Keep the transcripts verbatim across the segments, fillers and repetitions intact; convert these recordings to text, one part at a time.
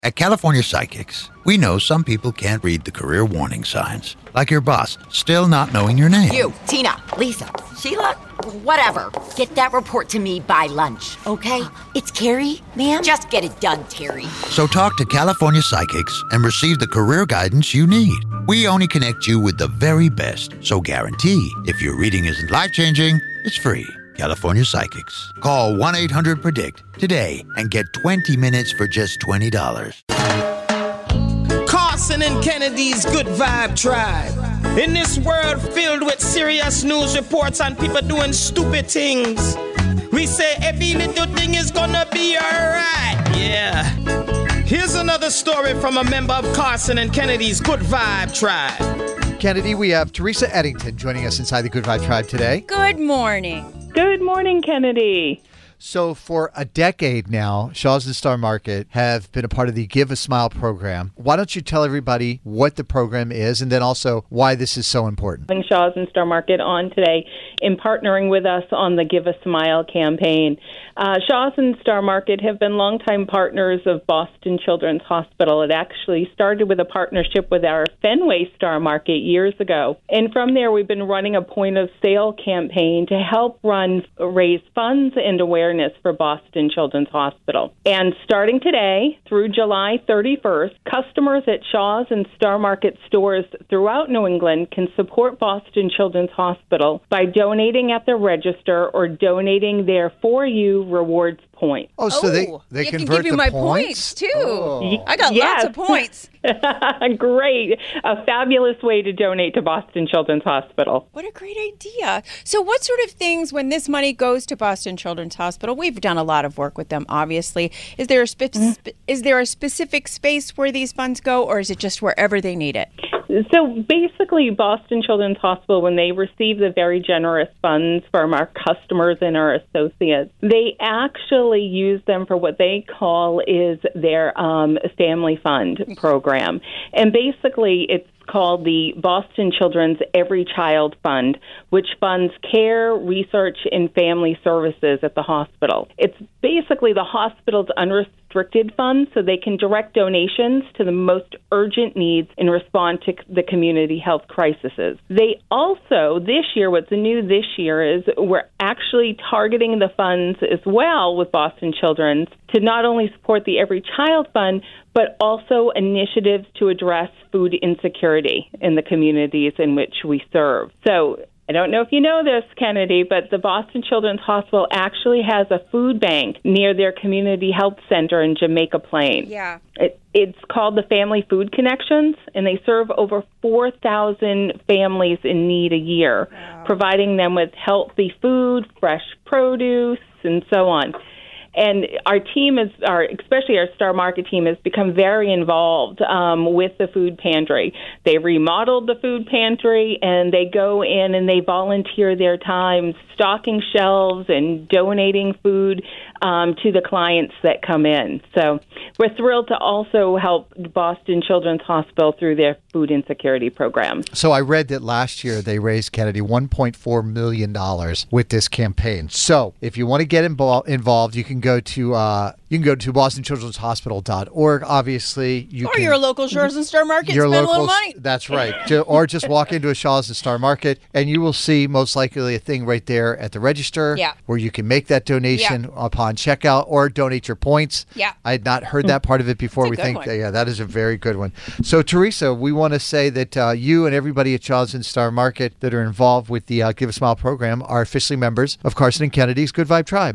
At California Psychics, we know some people can't read the career warning signs, like your boss still not knowing your name. You, Tina, Lisa, Sheila, whatever. Get that report to me by lunch, okay? It's Carrie, ma'am. Just get it done, Terry. So talk to California Psychics and receive the career guidance you need. We only connect you with the very best, so guarantee if your reading isn't life-changing, it's free. California Psychics. Call one eight hundred predict today and get twenty minutes for just twenty dollars. Carson and Kennedy's Good Vibe Tribe. In this world filled with serious news reports and people doing stupid things, we say every little thing is gonna be alright. Yeah. Here's another story from a member of Carson and Kennedy's Good Vibe Tribe. Kennedy, we have Teresa Eddington joining us inside the Good Vibe Tribe today. Good morning. Good morning, Kennedy. So for a decade now, Shaw's and Star Market have been a part of the Give a Smile program. Why don't you tell everybody what the program is and then also why this is so important? Shaw's and Star Market on today in partnering with us on the Give a Smile campaign. Uh, Shaw's and Star Market have been longtime partners of Boston Children's Hospital. It actually started with a partnership with our Fenway Star Market years ago. And from there, we've been running a point of sale campaign to help run, raise funds and awareness for Boston Children's Hospital. And starting today through July thirty-first, customers at Shaw's and Star Market stores throughout New England can support Boston Children's Hospital by donating at the register or donating their For You Rewards points. Oh, so they, they you convert can give you the my points? points, too. Oh. I got Yes. lots of points. Great. A fabulous way to donate to Boston Children's Hospital. What a great idea. So what sort of things, when this money goes to Boston Children's Hospital, we've done a lot of work with them, obviously. Is there a, spe- mm-hmm. is there a specific space where these funds go, or is it just wherever they need it? So basically, Boston Children's Hospital, when they receive the very generous funds from our customers and our associates, they actually use them for what they call is their um, family fund program. And basically, it's called the Boston Children's Every Child Fund, which funds care, research, and family services at the hospital. It's basically the hospital's unrestricted funds, so they can direct donations to the most urgent needs and respond to the community health crises. They also, this year, what's new this year is we're actually targeting the funds as well with Boston Children's to not only support the Every Child Fund, but also initiatives to address food insecurity in the communities in which we serve. So I don't know if you know this, Kennedy, but the Boston Children's Hospital actually has a food bank near their community health center in Jamaica Plain. Yeah. It, it's called the Family Food Connections, and they serve over four thousand families in need a year, wow. providing them with healthy food, fresh produce, and so on. And our team is, our especially our Star Market team, has become very involved um, with the food pantry. They remodeled the food pantry, and they go in and they volunteer their time stocking shelves and donating food um, to the clients that come in. So we're thrilled to also help Boston Children's Hospital through their food insecurity program. So I read that last year they raised, Kennedy, one point four million dollars with this campaign. So if you want to get invo- involved, you can go to uh, you can go to boston children's hospital dot org. Obviously, you or can, your local Shaw's and Star Market. Your spend local, a little money. That's right. Or just walk into a Shaw's and Star Market, and you will see most likely a thing right there at the register yeah. where you can make that donation yeah. upon checkout or donate your points. Yeah, I had not heard that part of it before. That's we think, one. that, yeah, that is a very good one. So, Teresa, we want to say that uh, you and everybody at Shaw's and Star Market that are involved with the uh, Give a Smile program are officially members of Carson and Kennedy's Good Vibe Tribe.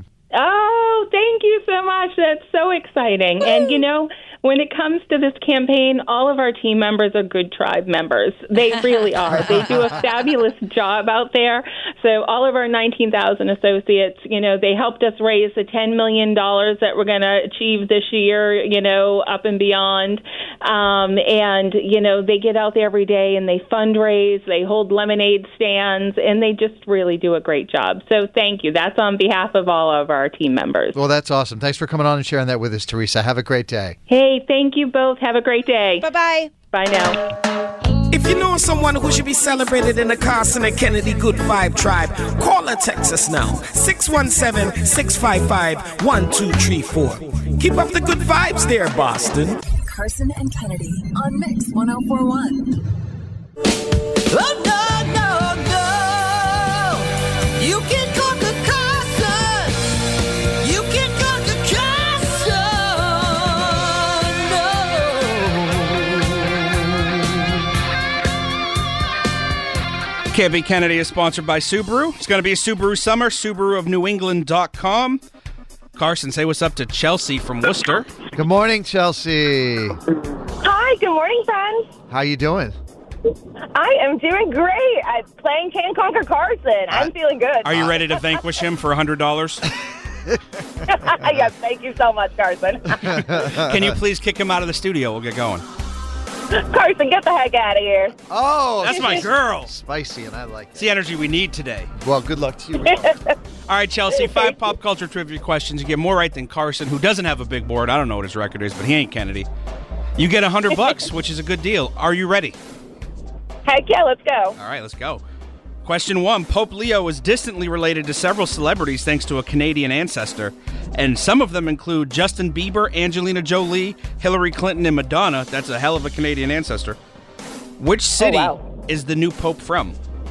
Oh, thank you so much. That's so exciting. Woo! And, you know, when it comes to this campaign, all of our team members are good tribe members. They really are. They do a fabulous job out there. So all of our nineteen thousand associates, you know, they helped us raise the ten million dollars that we're going to achieve this year, you know, up and beyond. Um, and, you know, they get out there every day and they fundraise, they hold lemonade stands, and they just really do a great job. So thank you. That's on behalf of all of our team members. Well, that's awesome. Thanks for coming on and sharing that with us, Teresa. Have a great day. Hey, thank you both. Have a great day. Bye-bye. Bye now. If you know someone who should be celebrated in the Carson and Kennedy Good Vibe Tribe, call or text us now. six one seven, six five five, one two three four. Keep up the good vibes there, Boston. Carson and Kennedy on Mix one oh four point one. Oh, no, no, no. You can conquer Carson. You can conquer Carson. No. Can't Be Kennedy is sponsored by Subaru. It's going to be a Subaru summer. Subaru of New England dot com. Carson, say what's up to Chelsea from Worcester. Good morning, Chelsea. Hi, good morning, friends. How you doing? I am doing great. I'm playing Can Conquer Carson. I'm uh, feeling good. Are you ready to vanquish him for one hundred dollars? Yes, thank you so much, Carson. Can you please kick him out of the studio? We'll get going. Carson, get the heck out of here. Oh, that's my girl. Spicy, and I like it. It's the energy we need today. Well, good luck to you. All right, Chelsea, five pop culture trivia questions. You get more right than Carson, who doesn't have a big board. I don't know what his record is, but he ain't Kennedy. You get one hundred bucks, which is a good deal. Are you ready? Heck yeah, let's go. All right, let's go. Question one. Pope Leo is distantly related to several celebrities thanks to a Canadian ancestor. And some of them include Justin Bieber, Angelina Jolie, Hillary Clinton, and Madonna. That's a hell of a Canadian ancestor. Which city oh, wow. is the new pope from?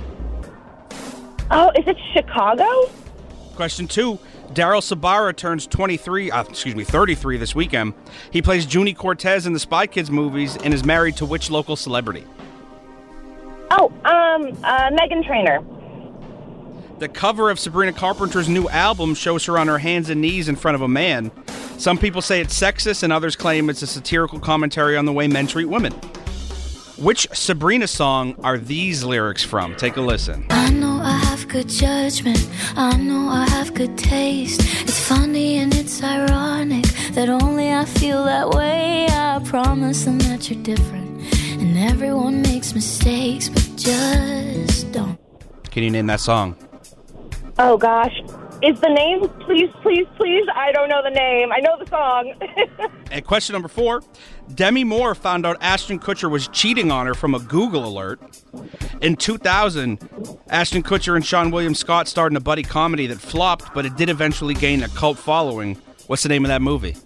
Oh, is it Chicago? Question two. Daryl Sabara turns twenty-three, uh, excuse me, thirty-three this weekend. He plays Junie Cortez in the Spy Kids movies and is married to which local celebrity? Oh, um, uh, Meghan Trainor. The cover of Sabrina Carpenter's new album shows her on her hands and knees in front of a man. Some people say it's sexist and others claim it's a satirical commentary on the way men treat women. Which Sabrina song are these lyrics from? Take a listen. I know I have good judgment. I know I have good taste. It's funny and it's ironic that only I feel that way. I promise them that you're different. And everyone makes mistakes, but just don't. Can you name that song? Oh, gosh. Is the name, please, please, please? I don't know the name. I know the song. And question number four. Demi Moore found out Ashton Kutcher was cheating on her from a Google alert. In two thousand, Ashton Kutcher and Sean William Scott starred in a buddy comedy that flopped, but it did eventually gain a cult following. What's the name of that movie?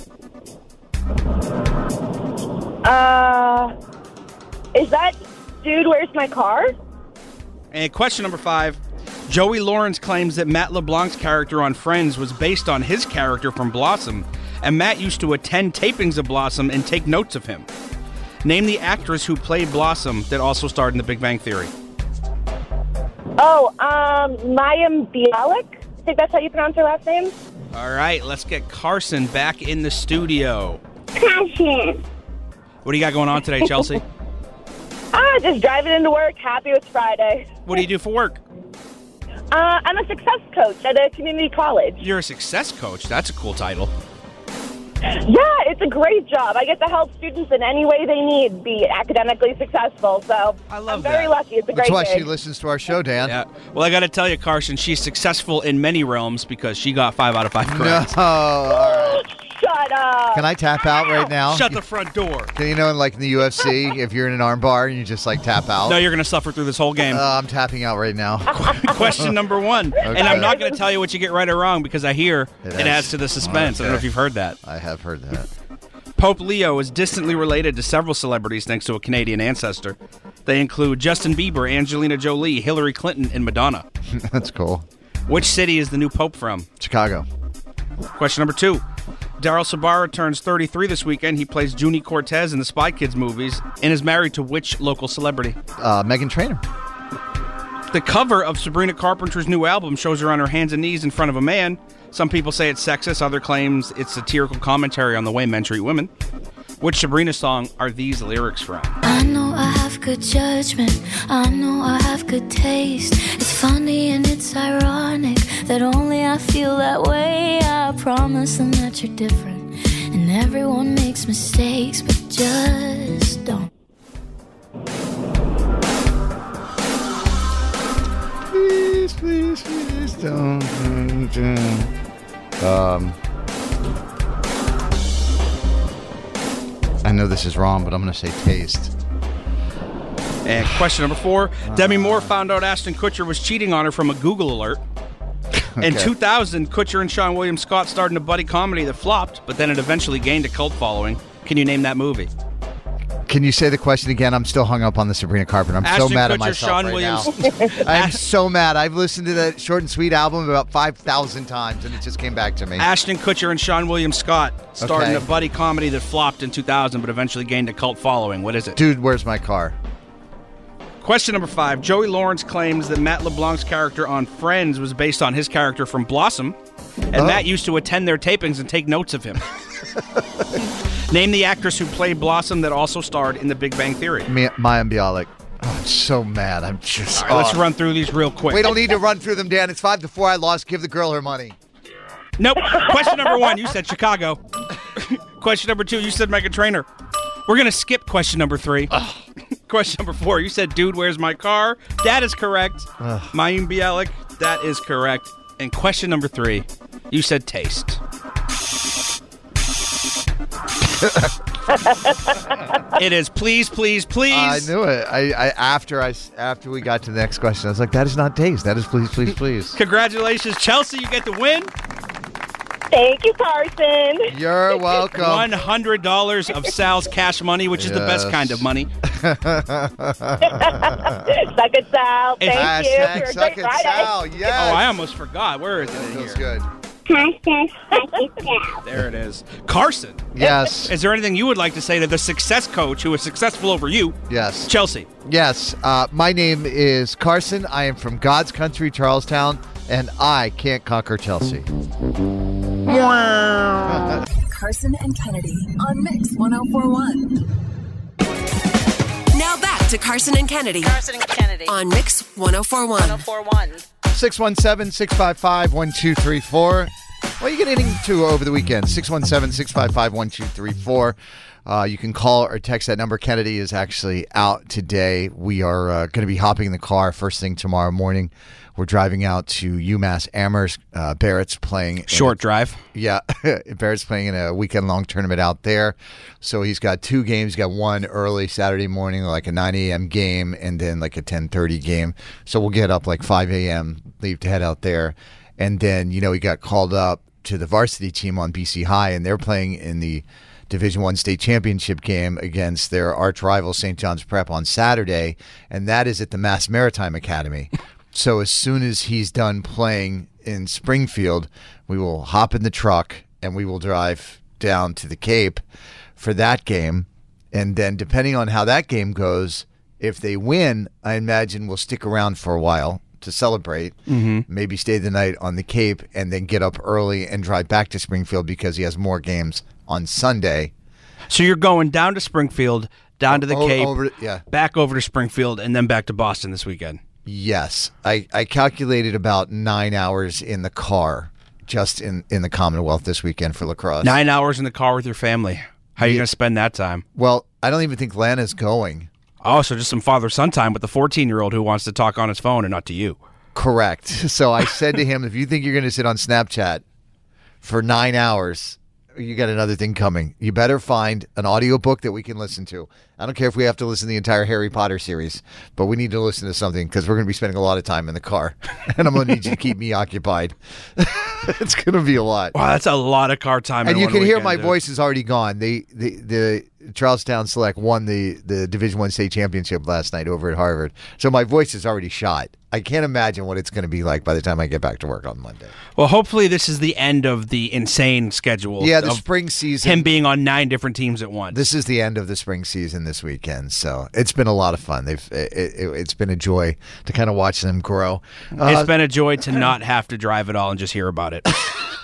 Uh, is that Dude, Where's My Car? And question number five. Joey Lawrence claims that Matt LeBlanc's character on Friends was based on his character from Blossom, and Matt used to attend tapings of Blossom and take notes of him. Name the actress who played Blossom that also starred in The Big Bang Theory. Oh, um, Mayim Bialik? I think that's how you pronounce her last name. All right, let's get Carson back in the studio. Carson. What do you got going on today, Chelsea? Ah, just driving into work, happy it's Friday. What do you do for work? Uh, I'm a success coach at a community college. You're a success coach? That's a cool title. Yeah, it's a great job. I get to help students in any way they need be academically successful. So I love I'm very that. lucky. It's a That's great why gig. she listens to our show, Dan. Yeah. Well, I got to tell you, Carson, she's successful in many realms because she got five out of five correct. No. All right. Shut up. Can I tap out right now? Shut the front door. Can you know, in, like in the U F C, if you're in an arm bar and you just like tap out? No, you're going to suffer through this whole game. Uh, I'm tapping out right now. Question number one. Okay. And I'm not going to tell you what you get right or wrong because I hear it, it adds to the suspense. Okay. I don't know if you've heard that. I have heard that. Pope Leo is distantly related to several celebrities thanks to a Canadian ancestor. They include Justin Bieber, Angelina Jolie, Hillary Clinton, and Madonna. That's cool. Which city is the new pope from? Chicago. Question number two. Daryl Sabara turns thirty-three this weekend. He plays Junie Cortez in the Spy Kids movies and is married to which local celebrity? Uh, Meghan Trainor. The cover of Sabrina Carpenter's new album shows her on her hands and knees in front of a man. Some people say it's sexist. Other claims it's satirical commentary on the way men treat women. Which Sabrina song are these lyrics from? I know I have good judgment. I know I have good taste. It's funny and it's ironic that only I feel that way. I promise them that you're different. And everyone makes mistakes, but just don't. Please, please, please don't. Um, I know this is wrong, but I'm going to say taste. And question number four. Uh, Demi Moore found out Ashton Kutcher was cheating on her from a Google alert. Okay. In two thousand, Kutcher and Sean William Scott starred in a buddy comedy that flopped, but then it eventually gained a cult following. Can you name that movie? Can you say the question again? I'm still hung up on the Sabrina Carpenter. I'm Ashton so mad Kutcher, at myself Sean right Williams. now. I'm so mad. I've listened to that Short and Sweet album about five thousand times, and it just came back to me. Ashton Kutcher and Sean William Scott starred in Okay. a buddy comedy that flopped in two thousand but eventually gained a cult following. What is it? Dude, where's my car? Question number five. Joey Lawrence claims that Matt LeBlanc's character on Friends was based on his character from Blossom, and Oh. Matt used to attend their tapings and take notes of him. Name the actress who played Blossom that also starred in The Big Bang Theory. Mi- Maya Bialik. Oh, I'm so mad. I'm just. All right, let's oh. run through these real quick. We don't need to run through them, Dan. It's five to four. I lost. Give the girl her money. Nope. Question number one, you said Chicago. Question number two, you said Meghan Trainor. We're going to skip question number three. Question number four, you said, dude, where's my car? That is correct. Mayim Bialik, that is correct. And question number three, you said taste. It is please, please, please. I knew it. I, I after I after we got to the next question, I was like, that is not taste. That is please, please, please. Congratulations, Chelsea. You get the win. Thank you, Carson. You're welcome. one hundred dollars of Sal's cash money, which is the best Yes. kind of money. Suck it, Sal. Thank Hashtag you. For a suck great it, Friday. Sal. Yes. Oh, I almost forgot. Where is it in Feels here? good. There it is. Carson. Yes. Is there anything you would like to say to the success coach who is successful over you? Yes. Chelsea. Yes. Uh, my name is Carson. I am from God's country, Charlestown, and I can't conquer Chelsea. Carson and Kennedy on Mix one oh four one. Now back to Carson and Kennedy. Carson and Kennedy. On Mix one oh four one. one oh four one. six one seven, six five five, one two three four. What are you getting into over the weekend? six one seven, six five five, one two three four. Uh, you can call or text that number. Kennedy is actually out today. We are uh, going to be hopping in the car first thing tomorrow morning. We're driving out to UMass Amherst. Uh, Barrett's playing. in Short a- drive. Yeah. Barrett's playing in a weekend-long tournament out there. So he's got two games. He's got one early Saturday morning, like a nine a.m. game, and then like a ten thirty game. So we'll get up like five a.m., leave to head out there. And then, you know, he got called up to the varsity team on B C High, and they're playing in the Division One state championship game against their arch rival Saint John's Prep on Saturday, and that is at the Mass Maritime Academy. So as soon as he's done playing in Springfield, we will hop in the truck and we will drive down to the Cape for that game. And then depending on how that game goes, if they win, I imagine we'll stick around for a while to celebrate, Mhm. maybe stay the night on the Cape and then get up early and drive back to Springfield because he has more games on Sunday. So you're going down to Springfield, down to the O- Cape, over- yeah. back over to Springfield, and then back to Boston this weekend. Yes. I, I calculated about nine hours in the car just in, in the Commonwealth this weekend for lacrosse. Nine hours in the car with your family. How are you Yeah. going to spend that time? Well, I don't even think Lana's going. Oh, so just some father-son time with the fourteen-year-old who wants to talk on his phone and not to you. Correct. So I said to him, if you think you're going to sit on Snapchat for nine hours, you got another thing coming. You better find an audiobook that we can listen to. I don't care if we have to listen to the entire Harry Potter series, but we need to listen to something because we're going to be spending a lot of time in the car, and I'm going to need you to keep me occupied. It's going to be a lot. Wow, that's a lot of car time. And in you one can hear weekend, my dude. voice is already gone. The the the Charlestown Select won the the Division One state championship last night over at Harvard, so my voice is already shot. I can't imagine what it's going to be like by the time I get back to work on Monday. Well, hopefully this is the end of the insane schedule. Yeah, the of spring season. Him being on nine different teams at once. This is the end of the spring season this weekend, so it's been a lot of fun. They've it, it, it's been a joy to kind of watch them grow. Uh, It's been a joy to not have to drive at all and just hear about it.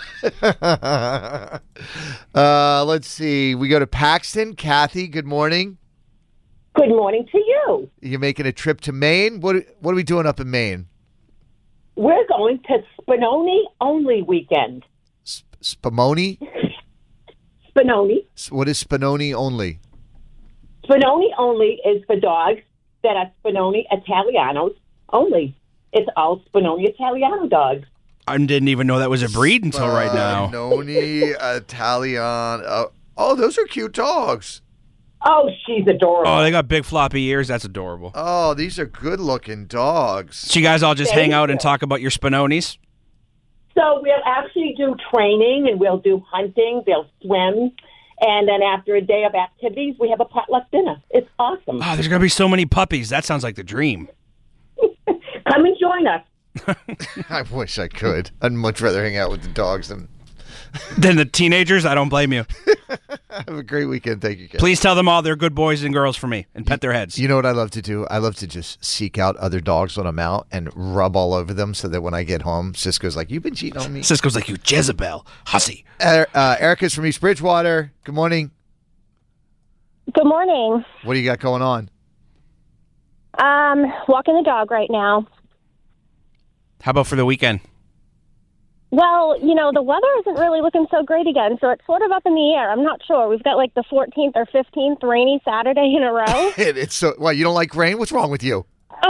uh, let's see. We go to Paxton. Kathy, good morning. Good morning to you. You're making a trip to Maine. What what are we doing up in Maine? We're going to Spinoni only weekend. Spumoni? Spinoni. What is Spinoni only? Spinoni only is for dogs that are Spinoni Italianos only. It's all Spinoni Italiano dogs. I didn't even know that was a breed until right now. Spinoni Italian. Uh, oh, those are cute dogs. Oh, she's adorable. Oh, they got big floppy ears. That's adorable. Oh, these are good-looking dogs. So you guys all just Thank hang out you. and talk about your Spinonis? So we'll actually do training and we'll do hunting. They'll swim And then after a day of activities, we have a potluck dinner. It's awesome. Oh, there's going to be so many puppies. That sounds like the dream. Come and join us. I wish I could. I'd much rather hang out with the dogs than Then the teenagers, I don't blame you. Have a great weekend. Thank you, guys. Please tell them all they're good boys and girls for me and pet their heads. You know what I love to do? I love to just seek out other dogs when I'm out and rub all over them so that when I get home, Cisco's like, you've been cheating on me. Cisco's like, you Jezebel, hussy. Er- uh, Erica's from East Bridgewater. Good morning. Good morning. What do you got going on? Um, walking the dog right now. How about for the weekend? Well, you know, the weather isn't really looking so great again, so it's sort of up in the air. I'm not sure. We've got like the fourteenth or fifteenth rainy Saturday in a row. it, it's so, well, you don't like rain? What's wrong with you?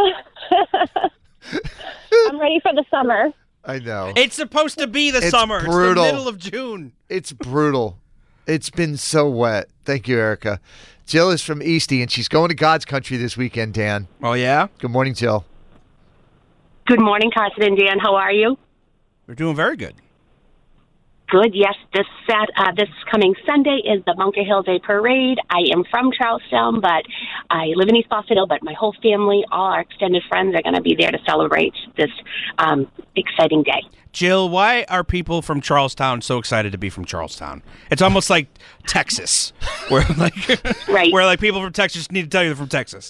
I'm ready for the summer. I know. It's supposed to be the It's summer. brutal. It's the middle of June. It's brutal. It's been so wet. Thank you, Erica. Jill is from Eastie, and she's going to God's country this weekend, Dan. Oh, yeah? Good morning, Jill. Good morning, Carson and Dan. How are you? We're doing very good. Good. Yes, this Sat uh, this coming Sunday is the Bunker Hill Day Parade. I am from Charlestown, but I live in East Boston Hill. But my whole family, all our extended friends, are going to be there to celebrate this um, exciting day. Jill, why are people from Charlestown so excited to be from Charlestown? It's almost like Texas, where like right. where like people from Texas need to tell you they're from Texas.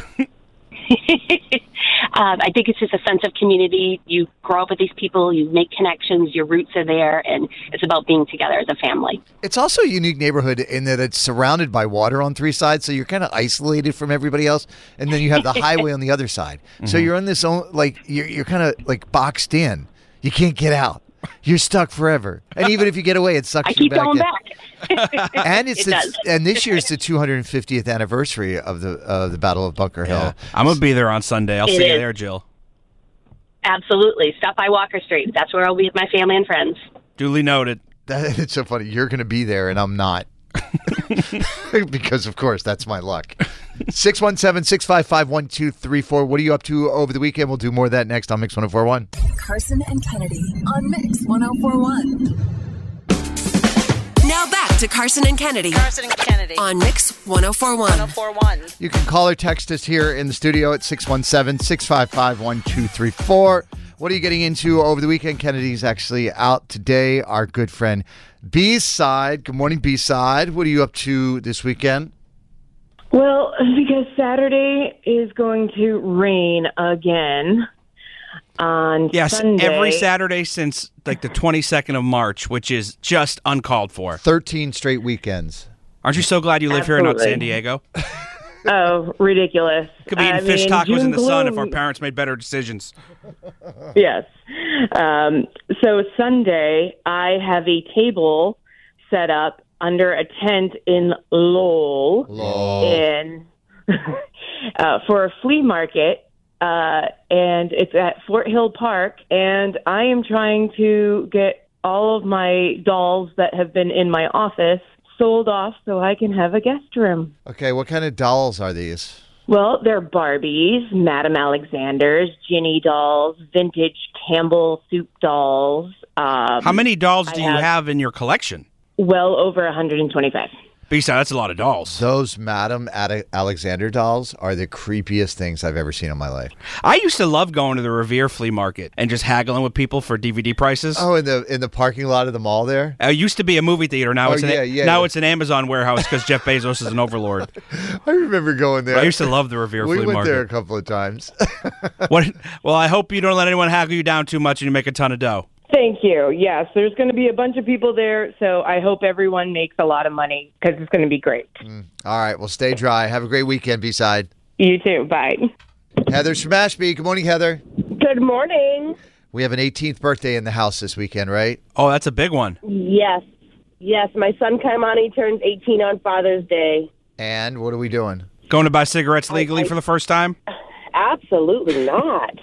Um, I think it's just a sense of community. You grow up with these people, you make connections, your roots are there, and it's about being together as a family. It's also a unique neighborhood in that it's surrounded by water on three sides, so you're kind of isolated from everybody else, and then you have the highway on the other side. Mm-hmm. So you're on this own, like you're you're kind of like boxed in. You can't get out. You're stuck forever. And even if you get away, it sucks I you keep back going in. back. And it's it the, does. and this year's the two hundred fiftieth anniversary of the uh, the Battle of Bunker Hill. Yeah. I'm gonna be there on Sunday. I'll It see you is. there, Jill. Absolutely. Stop by Walker Street. That's where I'll be with my family and friends. Duly noted. That, it's so funny. You're going to be there, and I'm not. Because, of course, that's my luck. six one seven, six five five, one two three four. What are you up to over the weekend? We'll do more of that next on Mix one oh four one. Carson and Kennedy on Mix one oh four one. Now back to Carson and Kennedy. Carson and Kennedy. On Mix one oh four one. one oh four one. You can call or text us here in the studio at six one seven, six five five, one two three four. What are you getting into over the weekend? Kennedy's actually out today. Our good friend B-Side. Good morning, B-Side. What are you up to this weekend? Well, because Saturday is going to rain again on Yes, Sunday. every Saturday since like the twenty-second of March, which is just uncalled for. thirteen straight weekends. Aren't you so glad you live here and not Absolutely. San Diego? Oh, ridiculous. Could be eating I fish mean, tacos June in the sun if gloom- our parents made better decisions. Yes. Um, so Sunday, I have a table set up under a tent in Lowell, Lowell. in uh, for a flea market, uh, and it's at Fort Hill Park. And I am trying to get all of my dolls that have been in my office sold off so I can have a guest room. Okay, what kind of dolls are these? Well, they're Barbies, Madame Alexander's, Ginny dolls, vintage Campbell soup dolls. Um, How many dolls I do you have in your collection? Well over one hundred twenty-five. Besides, that's a lot of dolls. Those Madame Ad- Alexander dolls are the creepiest things I've ever seen in my life. I used to love going to the Revere flea market and just haggling with people for D V D prices. Oh, in the in the parking lot of the mall there? It used to be a movie theater. Now Oh, it's an, yeah, yeah, now yeah. it's an Amazon warehouse because Jeff Bezos is an overlord. I remember going there. I used to love the Revere we flea went market. there a couple of times. What? Well, I hope you don't let anyone haggle you down too much and you make a ton of dough. Thank you. Yes, there's going to be a bunch of people there, so I hope everyone makes a lot of money because it's going to be great. All right, well, stay dry. Have a great weekend, B-Side. You too. Bye. Heather's from Ashby. Good morning, Heather. Good morning. We have an eighteenth birthday in the house this weekend, right? Oh, that's a big one. Yes. Yes, my son Kaimani turns eighteen on Father's Day. And what are we doing? Going to buy cigarettes legally I- for the first time? Absolutely not.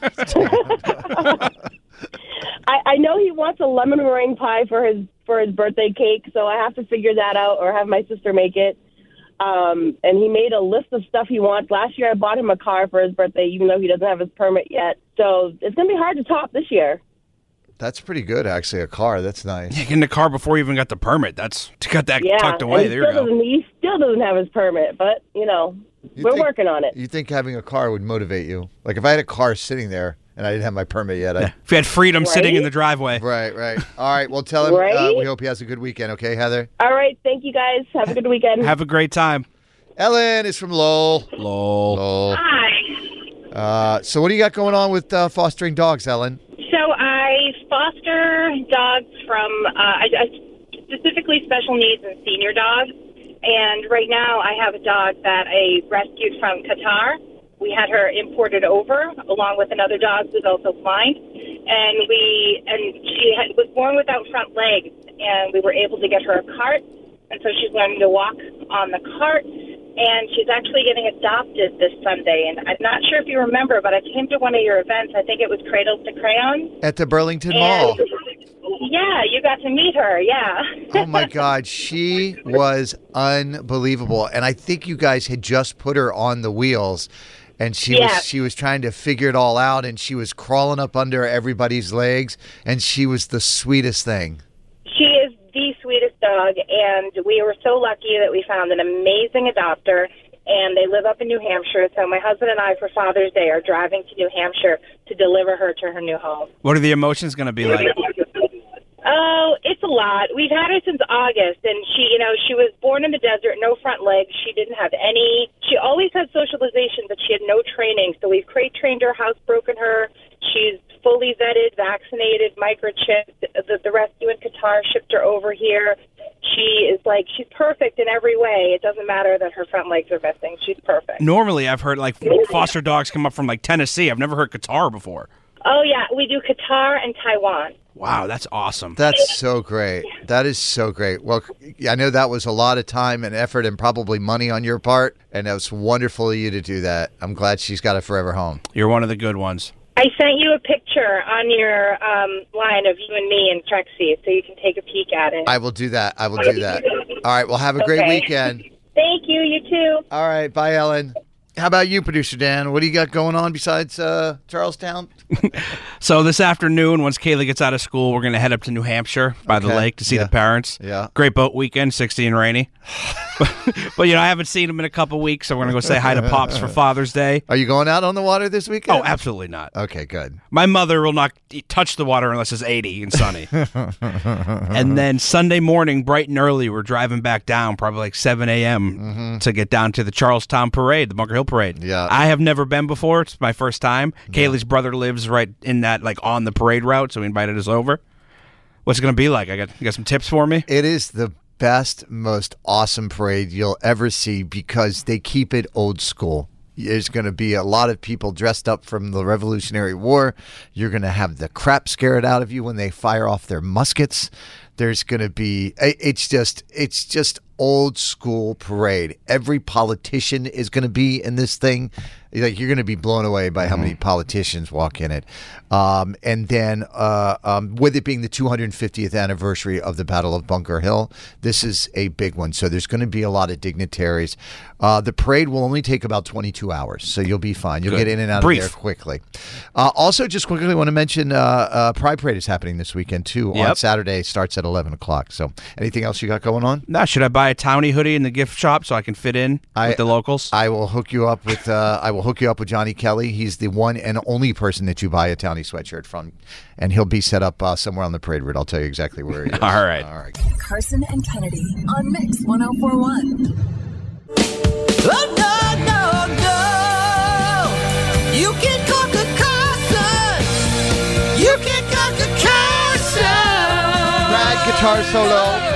I, I know he wants a lemon meringue pie for his for his birthday cake, so I have to figure that out or have my sister make it. Um, and he made a list of stuff he wants. Last year I bought him a car for his birthday, even though he doesn't have his permit yet. So it's going to be hard to top this year. That's pretty good, actually. A car. That's nice. Yeah, get in the car before you even got the permit. That's to got that Yeah, tucked and away. he There you still go. doesn't- He still doesn't have his permit, but, you know, You we're think- working on it. You think having a car would motivate you? Like if I had a car sitting there and I didn't have my permit yet, I If you had freedom Right? sitting in the driveway. Right, right. All right. Well, tell him. Uh, Right? we hope he has a good weekend. Okay, Heather. All right. Thank you, guys. Have a good weekend. Have a great time. Ellen is from Lowell. Lowell. Lowell. Hi. Uh, so what do you got going on with uh, fostering dogs, Ellen? So I foster dogs from, uh, I, I specifically special needs and senior dogs. And right now I have a dog that I rescued from Qatar. We had her imported over along with another dog who's also blind. And we, and she had, was born without front legs. And we were able to get her a cart. And so she's learning to walk on the cart. And she's actually getting adopted this Sunday. And I'm not sure if you remember, but I came to one of your events. I think it was Cradles to Crayons. At the Burlington And- Mall. Yeah, you got to meet her. Yeah. Oh my God, she was unbelievable, and I think you guys had just put her on the wheels, and she Yeah. was she was trying to figure it all out, and she was crawling up under everybody's legs, and she was the sweetest thing. She is the sweetest dog, and we were so lucky that we found an amazing adopter, and they live up in New Hampshire. So my husband and I, for Father's Day, are driving to New Hampshire to deliver her to her new home. What are the emotions going to be like? Oh, it's a lot. We've had her since August, and she, you know, she was born in the desert, no front legs. She didn't have any. She always had socialization, but she had no training. So we've crate trained her, housebroken her. She's fully vetted, vaccinated, microchipped. The, the rescue in Qatar shipped her over here. She is like, she's perfect in every way. It doesn't matter that her front legs are missing. She's perfect. Normally, I've heard like foster dogs come up from like Tennessee. I've never heard Qatar before. Oh, yeah, we do Qatar and Taiwan. Wow, that's awesome. That's so great. That is so great. Well, I know that was a lot of time and effort and probably money on your part, and it was wonderful of you to do that. I'm glad she's got a forever home. You're one of the good ones. I sent you a picture on your um, line of you and me in Trexie, so you can take a peek at it. I will do that. I will do that. All right, well, have a great Okay. weekend. Thank you. You too. All right, bye, Ellen. How about you, Producer Dan? What do you got going on besides uh, Charlestown? So this afternoon, once Kaylee gets out of school, we're going to head up to New Hampshire by the Okay. lake to see Yeah. the parents. Yeah. Great boat weekend, sixty and rainy. but, but, you know, I haven't seen them in a couple weeks, so we're going to go say hi to Pops for Father's Day. Are you going out on the water this weekend? Oh, absolutely not. Okay, good. My mother will not e- touch the water unless it's eighty and sunny. And then Sunday morning, bright and early, we're driving back down, probably like seven a.m. to get down to the Charlestown Parade, the Bunker Hill Parade. Yeah. I have never been before. It's my first time. Kaylee's brother lives right in that, like, on the parade route, so he invited us over. What's it going to be like? I got, you got some tips for me? It is the best, most awesome parade you'll ever see because they keep it old school. There's going to be a lot of people dressed up from the Revolutionary War. You're going to have the crap scared out of you when they fire off their muskets. There's going to be, it's just, it's just old school parade. Every politician is going to be in this thing. Like, you're going to be blown away by how many politicians walk in it. Um, and then uh, um, with it being the two hundred fiftieth anniversary of the Battle of Bunker Hill, this is a big one. So there's going to be a lot of dignitaries. Uh, the parade will only take about twenty-two hours, so you'll be fine. You'll Good. get in and out Brief. of there quickly. Uh, also, just quickly want to mention uh, uh, Pride Parade is happening this weekend, too. On Yep. Saturday, starts at eleven o'clock. So anything else you got going on? Nah, should I buy a Townie hoodie in the gift shop so I can fit in I- with the locals? I will hook you up with uh, I will hook you up with Johnny Kelly. He's the one and only person that you buy a Townie sweatshirt from, and he'll be set up uh, somewhere on the parade route. I'll tell you exactly where he is. All right. All right. Carson and Kennedy on Mix one oh four one. Oh, no, no, no. You can conquer Carson. You can conquer Carson. Brad guitar solo.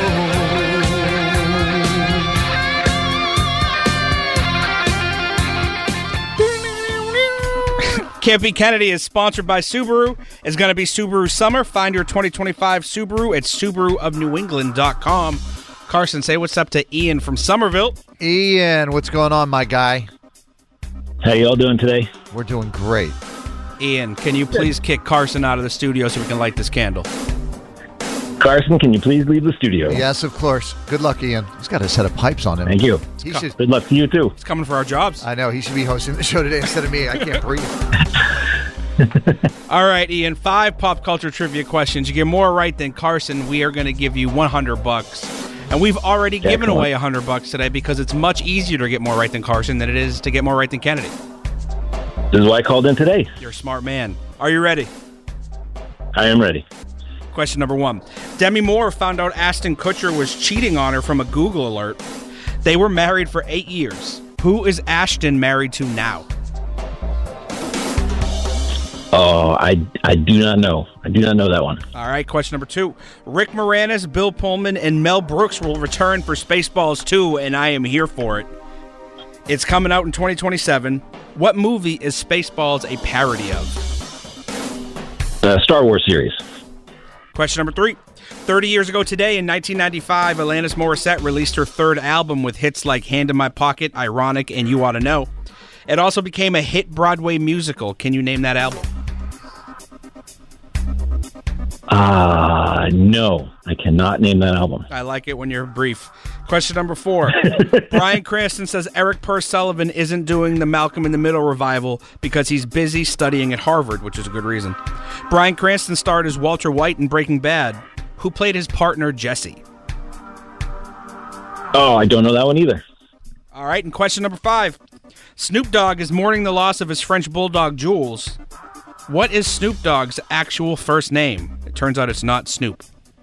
Campy Kennedy is sponsored by Subaru. It's going to be Subaru Summer. Find your twenty twenty-five Subaru at Subaru of New England dot com. Carson, say what's up to Ian from Somerville. Ian, what's going on, my guy? How y'all doing today? We're doing great. Ian, can you please kick Carson out of the studio so we can light this candle? Carson, can you please leave the studio? Yes, of course. Good luck, Ian. He's got a set of pipes on him. Thank you. He should, Good luck to you, too. It's coming for our jobs. I know. He should be hosting the show today instead of me. I can't breathe. All right, Ian, five pop culture trivia questions. You get more right than Carson. We are going to give you one hundred bucks. And we've already Yeah, given come on. away one hundred bucks today because it's much easier to get more right than Carson than it is to get more right than Kennedy. This is why I called in today. You're a smart man. Are you ready? I am ready. Question number one. Demi Moore found out Ashton Kutcher was cheating on her from a Google alert. They were married for eight years. Who is Ashton married to now? Oh, I, I do not know. I do not know that one. All right, question number two. Rick Moranis, Bill Pullman, and Mel Brooks will return for Spaceballs two, and I am here for it. It's coming out in twenty twenty-seven. What movie is Spaceballs a parody of? Uh, Star Wars series. Question number three. thirty years ago today, in nineteen ninety-five, Alanis Morissette released her third album with hits like Hand in My Pocket, Ironic, and You Oughta Know. It also became a hit Broadway musical. Can you name that album? Ah, uh, no. I cannot name that album. I like it when you're brief. Question number four. Bryan Cranston says Eric Purse Sullivan isn't doing the Malcolm in the Middle revival because he's busy studying at Harvard, which is a good reason. Bryan Cranston starred as Walter White in Breaking Bad. Who played his partner, Jesse? Oh, I don't know that one either. All right, and question number five. Snoop Dogg is mourning the loss of his French bulldog, Jules. What is Snoop Dogg's actual first name? It turns out it's not Snoop.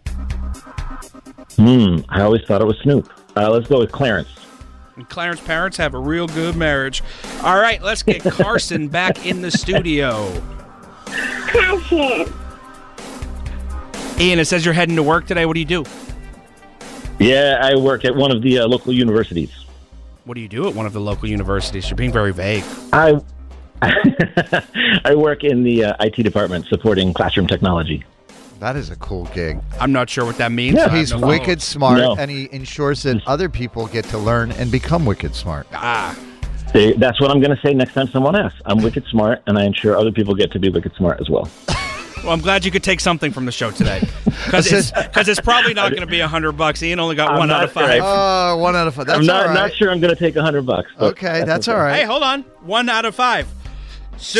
Hmm, I always thought it was Snoop. Uh, let's go with Clarence. And Clarence's parents have a real good marriage. All right, let's get Carson back in the studio. Carson. Ian, it says you're heading to work today. What do you do? Yeah, I work at one of the uh, local universities. What do you do at one of the local universities? You're being very vague. I I work in the uh, I T department supporting classroom technology. That is a cool gig. I'm not sure what that means. Yeah, so I have he's no wicked followers. smart, No. and he ensures that other people get to learn and become wicked smart. Ah. They, that's what I'm going to say next time someone asks. I'm wicked smart, and I ensure other people get to be wicked smart as well. Well, I'm glad you could take something from the show today. Because it's, 'cause it's probably not going to be a hundred bucks. Ian only got I'm one out not of five. sure. Oh, one out of five. That's I'm not, all right. not sure I'm going to take a hundred bucks. but Okay, that's all right. Hey, hold on. One out of five. So,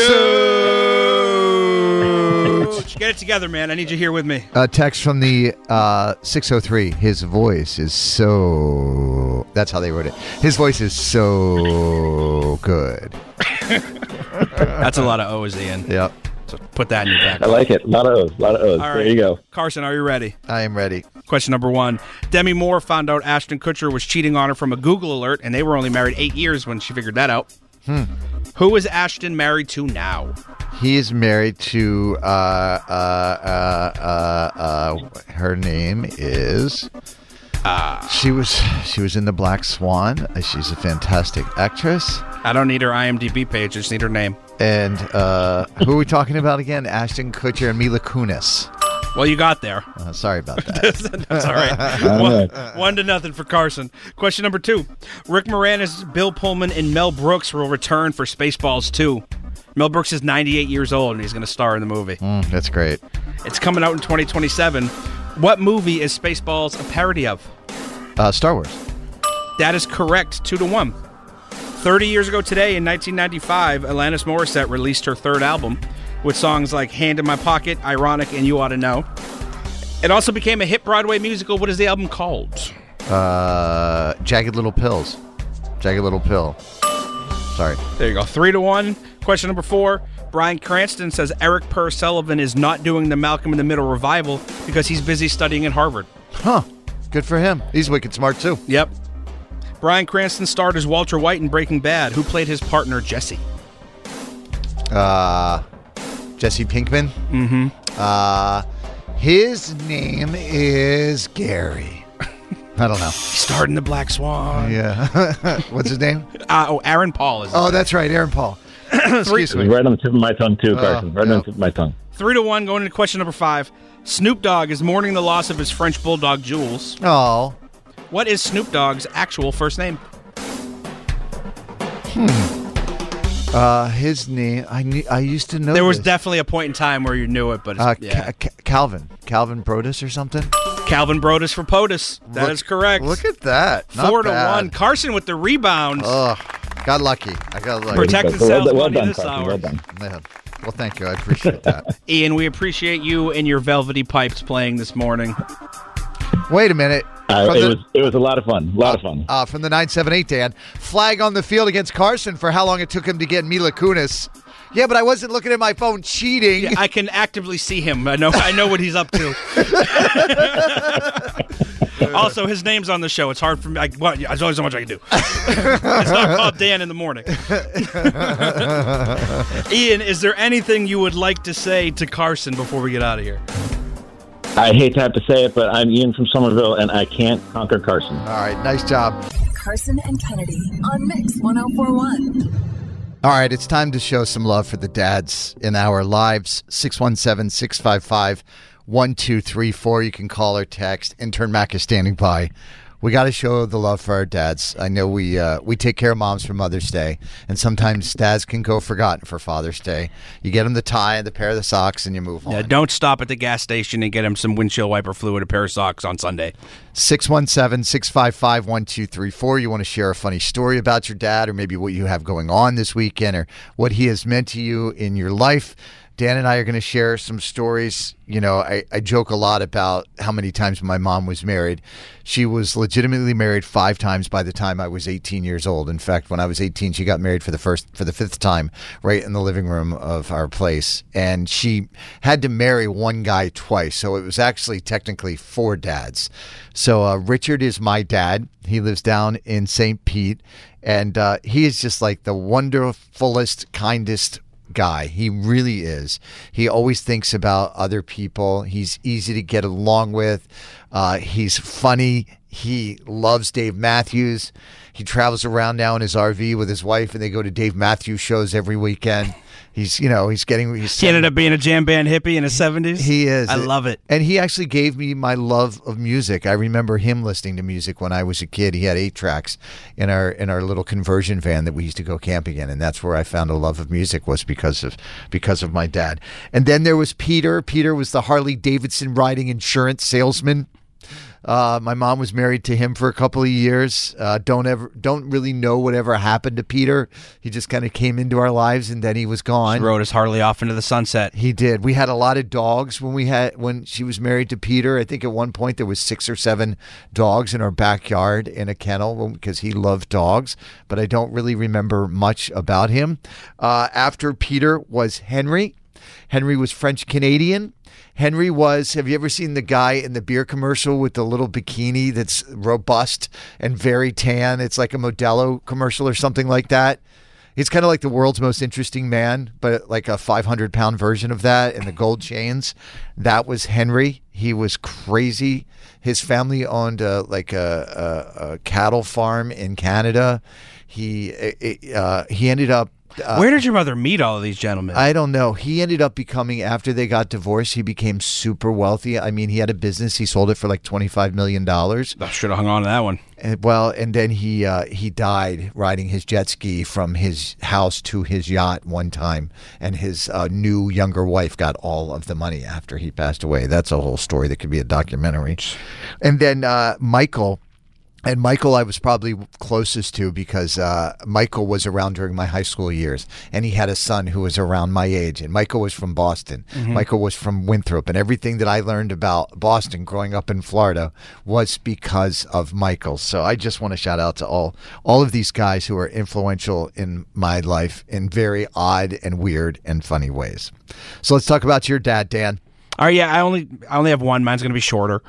get it together, man. I need you here with me. A text from the uh, six oh three. His voice is so... That's how they wrote it. His voice is so good. That's a lot of O's, Ian. Yep. So put that in your back. I like it. A lot of O's. A lot of O's. All There right. you go. Carson, are you ready? I am ready. Question number one. Demi Moore found out Ashton Kutcher was cheating on her from a Google alert, and they were only married eight years when she figured that out. Hmm. Who is Ashton married to now? He is married to... Uh, uh, uh, uh, uh, her name is... Uh, she was she was in The Black Swan. Uh, She's a fantastic actress. I don't need her IMDb page. I just need her name. And uh, who are we talking about again? Ashton Kutcher and Mila Kunis. Well, you got there. Uh, sorry about that. That's all right. one, one to nothing for Carson. Question number two. Rick Moranis, Bill Pullman, and Mel Brooks will return for Spaceballs two. Mel Brooks is ninety-eight years old, and he's going to star in the movie. Mm, that's great. It's coming out in twenty twenty-seven. What movie is Spaceballs a parody of? Uh, Star Wars. That is correct. Two to one. thirty years ago today, in nineteen ninety-five, Alanis Morissette released her third album with songs like Hand in My Pocket, Ironic, and You Oughta Know. It also became a hit Broadway musical. What is the album called? Uh, Jagged Little Pills. Jagged Little Pill. Sorry. There you go. Three to one. Question number four. Bryan Cranston says Eric Purse Sullivan is not doing the Malcolm in the Middle revival because he's busy studying at Harvard. Huh. Good for him. He's wicked smart, too. Yep. Bryan Cranston starred as Walter White in Breaking Bad. Who played his partner, Jesse? Uh, Jesse Pinkman. Mm-hmm. Uh, his name is Gary. I don't know. He starred in The Black Swan. Yeah. What's his name? Uh, oh, Aaron Paul is his Oh, name. that's right. Aaron Paul. Excuse It me. was right on the tip of my tongue, too, Carson. Oh, right on yeah. the tip of my tongue. Three to one, going into question number five. Snoop Dogg is mourning the loss of his French bulldog, Jules. Oh. What is Snoop Dogg's actual first name? Hmm. Uh, his name, I knew, I used to know There was this. definitely a point in time where you knew it, but it's, Uh, yeah. Ca- Ca- Calvin. Calvin Brodus or something? Calvin Brodus for POTUS. That Look- is correct. Look at that. Not Four to bad. one. Carson with the rebounds. Ugh. Got lucky. I got lucky. Protecting Well sales done, well money done, this Carson. hour. Well done. Yeah. Well, thank you. I appreciate that. Ian, we appreciate you and your velvety pipes playing this morning. Wait a minute. Uh, From it the- was it was a lot of fun. A lot of fun. Uh, from the nine seven eight, Dan. Flag on the field against Carson for how long it took him to get Mila Kunis. Yeah, but I wasn't looking at my phone cheating. Yeah, I can actively see him. I know I know what he's up to. Also, his name's on the show. It's hard for me. I, well, yeah, there's only so much I can do. It's not called Dan in the morning. Ian, is there anything you would like to say to Carson before we get out of here? I hate to have to say it, but I'm Ian from Somerville, and I can't conquer Carson. All right, nice job. Carson and Kennedy on Mix one oh four one. All right, it's time to show some love for the dads in our lives. six one seven, six five five, one two three four. You can call or text. Intern Mac is standing by. We got to show the love for our dads. I know we uh, we take care of moms for Mother's Day, and sometimes dads can go forgotten for Father's Day. You get them the tie and the pair of the socks, and you move on. Yeah, don't stop at the gas station and get him some windshield wiper fluid, a pair of socks on Sunday. six one seven, six five five, one two three four. You want to share a funny story about your dad, or maybe what you have going on this weekend, or what he has meant to you in your life. Dan and I are going to share some stories. You know, I, I joke a lot about how many times my mom was married. She was legitimately married five times by the time I was eighteen years old. In fact, when I was eighteen, she got married for the first, for the fifth time, right in the living room of our place. And she had to marry one guy twice. So it was actually technically four dads. So uh, Richard is my dad. He lives down in Saint Pete. And uh, he is just like the wonderfulest, kindest guy. He really is. He always thinks about other people. He's easy to get along with. Uh, he's funny. He loves Dave Matthews. He travels around now in his R V with his wife, and they go to Dave Matthews shows every weekend. He's, you know, he's getting. He's He ended up being a jam band hippie in his seventies. He is. I love it. And he actually gave me my love of music. I remember him listening to music when I was a kid. He had eight tracks in our in our little conversion van that we used to go camping in, and that's where I found a love of music, was because of because of my dad. And then there was Peter. Peter was the Harley Davidson riding insurance salesman. Uh, my mom was married to him for a couple of years. Uh, don't ever, don't really know whatever happened to Peter. He just kind of came into our lives, and then he was gone. He rode his Harley off into the sunset. He did. We had a lot of dogs when we had when she was married to Peter. I think at one point there was six or seven dogs in our backyard in a kennel because he loved dogs. But I don't really remember much about him. Uh, after Peter was Henry. Henry was French Canadian. Henry was, have you ever seen the guy in the beer commercial with the little bikini that's robust and very tan? It's like a Modelo commercial or something like that. It's kind of like the world's most interesting man, but like a five hundred pound version of that, and the gold chains. That was Henry. He was crazy. His family owned a, like a, a, a cattle farm in Canada. He, uh, he ended up Uh, Where did your mother meet all of these gentlemen? I don't know. He ended up becoming, after they got divorced, he became super wealthy. I mean, he had a business. He sold it for like twenty-five million dollars. I should have hung on to that one. And, well, and then he uh, he died riding his jet ski from his house to his yacht one time. And his uh, new younger wife got all of the money after he passed away. That's a whole story that could be a documentary. And then uh, Michael... And Michael I was probably closest to because uh, Michael was around during my high school years, and he had a son who was around my age. And Michael was from Boston. Mm-hmm. Michael was from Winthrop. And everything that I learned about Boston growing up in Florida was because of Michael. So I just want to shout out to all, all of these guys who are influential in my life in very odd and weird and funny ways. So let's talk about your dad, Dan. All right, yeah, I only I only have one. Mine's going to be shorter.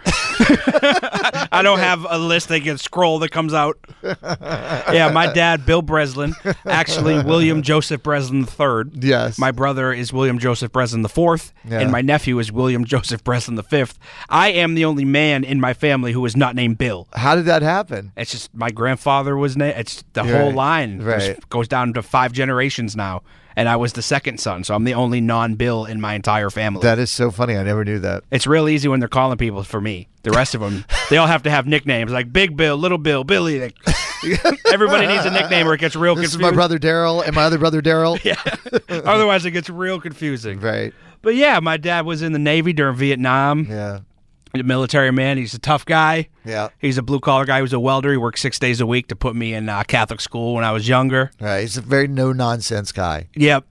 I don't have a list that can scroll that comes out. Yeah, my dad, Bill Breslin, actually William Joseph Breslin the third. Yes. My brother is William Joseph Breslin the fourth, Yeah. and my nephew is William Joseph Breslin the fifth. I am the only man in my family who is not named Bill. How did that happen? It's just my grandfather was named. It's the Right, whole line right. Just goes down to five generations now. And I was the second son, so I'm the only non-Bill in my entire family. That is so funny. I never knew that. It's real easy when they're calling people for me. The rest of them, they all have to have nicknames like Big Bill, Little Bill, Billy. Like, everybody needs a nickname or it gets real This confusing. is my brother Daryl and my other brother Daryl. Yeah. Otherwise, it gets real confusing. Right. But yeah, my dad was in the Navy during Vietnam. Yeah. A military man. He's a tough guy. Yeah. He's a blue-collar guy. He was a welder. He worked six days a week to put me in uh, Catholic school when I was younger. Right. He's a very no-nonsense guy. Yep.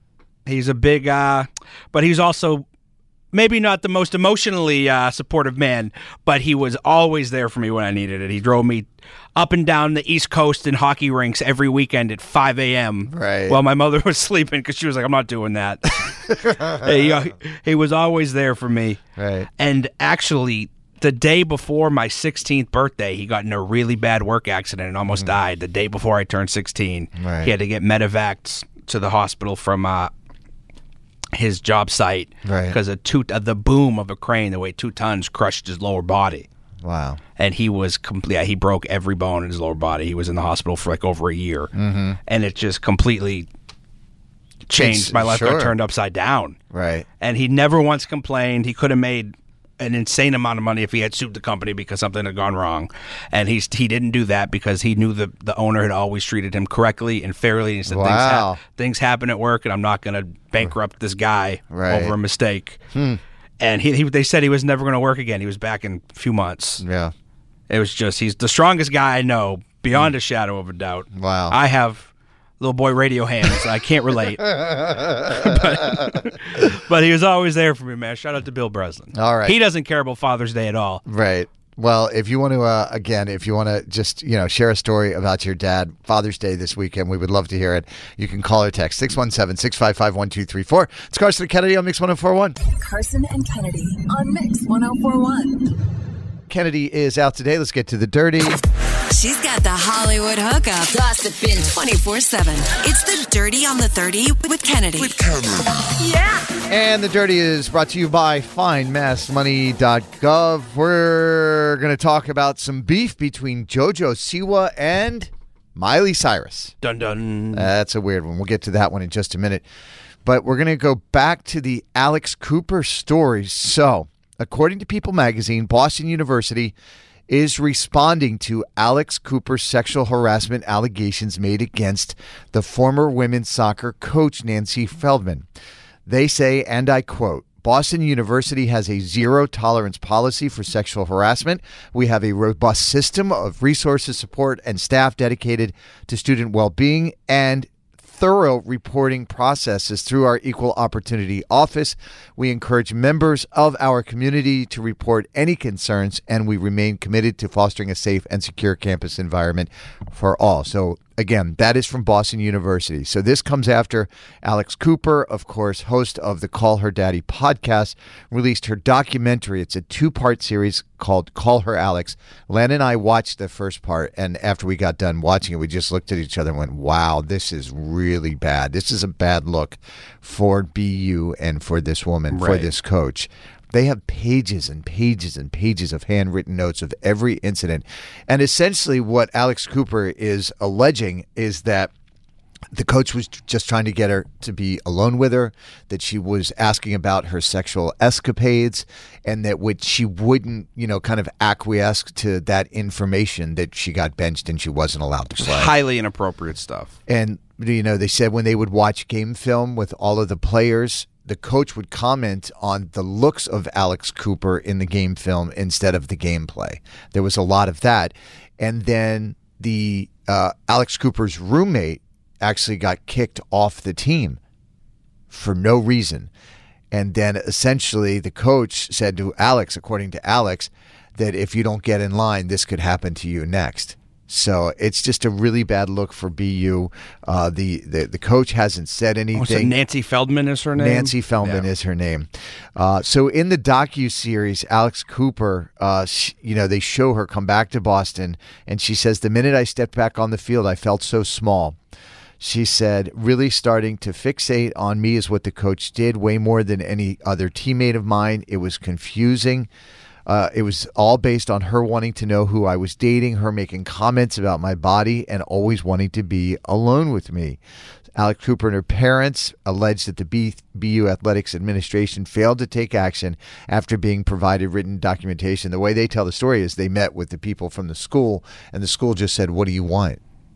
He's a big, uh, but he's also maybe not the most emotionally uh, supportive man, but he was always there for me when I needed it. He drove me up and down the East Coast in hockey rinks every weekend at five a.m. Right. while my mother was sleeping because she was like, I'm not doing that. he, uh, he was always there for me. Right. And actually, the day before my sixteenth birthday, he got in a really bad work accident and almost mm. died the day before I turned sixteen. Right. He had to get medevaced to the hospital from uh, his job site because right. a two, uh, the boom of a crane that weighed two tons crushed his lower body. Wow. And he was complete. Yeah, he broke every bone in his lower body. He was in the hospital for like over a year. Mm-hmm. And it just completely changed It's, my life. sure. Got turned upside down. Right. And he never once complained. He could have made an insane amount of money if he had sued the company because something had gone wrong. And he's, he didn't do that because he knew the, the owner had always treated him correctly and fairly. And he said, wow. things, ha- things happen at work, and I'm not going to bankrupt this guy right. over a mistake. Hmm. And he, he they said he was never going to work again. He was back in a few months. Yeah. It was just, he's the strongest guy I know, beyond a shadow of a doubt. Wow. I have little boy radio hands. I can't relate. but, but he was always there for me, man. Shout out to Bill Breslin. All right. He doesn't care about Father's Day at all. Right. Well, if you want to, uh, again, if you want to just, you know, share a story about your dad, Father's Day this weekend, we would love to hear it. You can call or text six one seven, six five five, one two three four. It's Carson and Kennedy on Mix one oh four one. Carson and Kennedy on Mix one oh four one. Kennedy is out today. Let's get to the dirty. She's got the Hollywood hookup. Gossiping twenty-four seven. It's the Dirty on the thirty with Kennedy. With Kennedy. Yeah. And the dirty is brought to you by find mass money dot gov. We're going to talk about some beef between JoJo Siwa and Miley Cyrus. Dun dun. That's a weird one. We'll get to that one in just a minute. But we're going to go back to the Alex Cooper story. So, according to People magazine, Boston University is responding to Alex Cooper's sexual harassment allegations made against the former women's soccer coach, Nancy Feldman. They say, and I quote, Boston University has a zero tolerance policy for sexual harassment. We have a robust system of resources, support, and staff dedicated to student well-being and thorough reporting processes through our Equal Opportunity Office. We encourage members of our community to report any concerns, and we remain committed to fostering a safe and secure campus environment for all. So, again, that is from Boston University. So this comes after Alex Cooper, of course, host of the Call Her Daddy podcast, released her documentary. It's a two-part series called Call Her Alex. Len and I watched the first part, and after we got done watching it, we just looked at each other and went, wow, this is really bad. This is a bad look for B U and for this woman, Right. for this coach. They have pages and pages and pages of handwritten notes of every incident. And essentially what Alex Cooper is alleging is that the coach was just trying to get her to be alone with her, that she was asking about her sexual escapades, and that would, she wouldn't, you know, kind of acquiesce to that information that she got benched and she wasn't allowed to play. Highly inappropriate stuff. And, you know, they said when they would watch game film with all of the players, the coach would comment on the looks of Alex Cooper in the game film instead of the gameplay. There was a lot of that. And then the uh, Alex Cooper's roommate actually got kicked off the team for no reason. And then essentially the coach said to Alex, according to Alex, that if you don't get in line, this could happen to you next. So it's just a really bad look for B U. Uh, the, the the coach hasn't said anything. Oh, so Nancy Feldman is her name? Nancy Feldman Yeah. is her name. Uh, so in the docuseries, Alex Cooper, uh, she, you know, they show her come back to Boston, and she says, the minute I stepped back on the field, I felt so small. She said, really starting to fixate on me is what the coach did, way more than any other teammate of mine. It was confusing. Uh, it was all based on her wanting to know who I was dating, her making comments about my body, and always wanting to be alone with me. Alex Cooper and her parents alleged that the B- BU Athletics Administration failed to take action after being provided written documentation. The way they tell the story is they met with the people from the school, and the school just said, what do you want?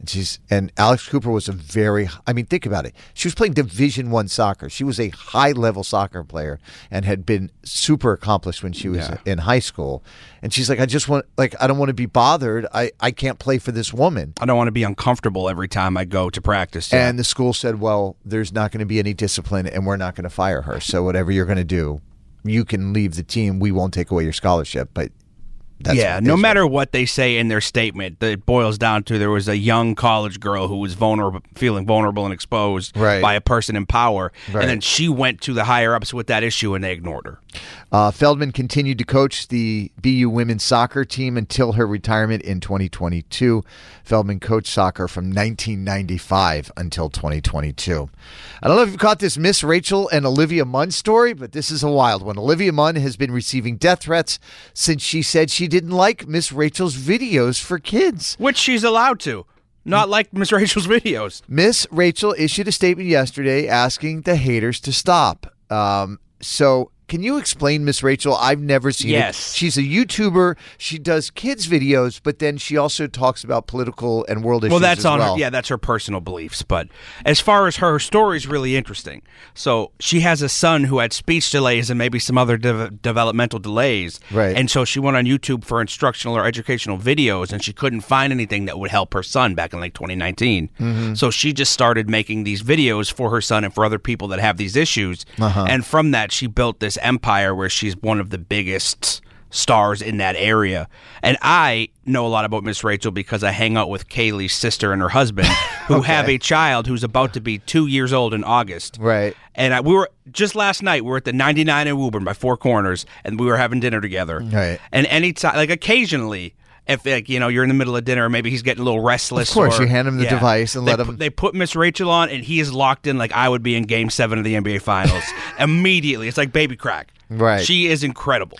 And she's and Alex Cooper was a very, I mean, think about it. She was playing Division One soccer. She was a high-level soccer player and had been super accomplished when she was Yeah. in high school. And she's like, I just want, like, I don't want to be bothered. I, I can't play for this woman. I don't want to be uncomfortable every time I go to practice. Yeah. And the school said, well, there's not going to be any discipline and we're not going to fire her. So whatever you're going to do, you can leave the team. We won't take away your scholarship. But that's yeah, what no is matter what they say in their statement, it boils down to there was a young college girl who was vulnerable, feeling vulnerable and exposed Right. by a person in power, Right. and then she went to the higher ups with that issue, and they ignored her. Uh, Feldman continued to coach the B U women's soccer team until her retirement in twenty twenty-two. Feldman coached soccer from nineteen ninety-five until twenty twenty-two. I don't know if you caught this Miss Rachel and Olivia Munn story, but this is a wild one. Olivia Munn has been receiving death threats since she said she didn't like Miss Rachel's videos for kids. Which she's allowed to. Not like Miss Rachel's videos. Miss Rachel issued a statement yesterday asking the haters to stop. Um, so can you explain Miss Rachel? I've never seen Yes. it. She's a YouTuber. She does kids videos, but then she also talks about political and world issues Well, that's as on well. her. Yeah, that's her personal beliefs. But as far as her, her story is really interesting. So she has a son who had speech delays and maybe some other de- developmental delays. Right. And so she went on YouTube for instructional or educational videos, and she couldn't find anything that would help her son back in like twenty nineteen. Mhm. So she just started making these videos for her son and for other people that have these issues. Uh-huh. And from that, she built this empire where she's one of the biggest stars in that area. And I know a lot about Miss Rachel because I hang out with Kaylee's sister and her husband, who Okay. have a child who's about to be two years old in August. Right. And I, we were just last night. We were at the ninety-nine in Woburn by Four Corners, and we were having dinner together. Right. And anytime, like occasionally, if like you know you're in the middle of dinner, maybe he's getting a little restless. Of course, or- you hand him the yeah. device and They let pu- him- They put Miss Rachel on, and he is locked in like I would be in Game Seven of the N B A Finals immediately. It's like baby crack. Right. She is incredible.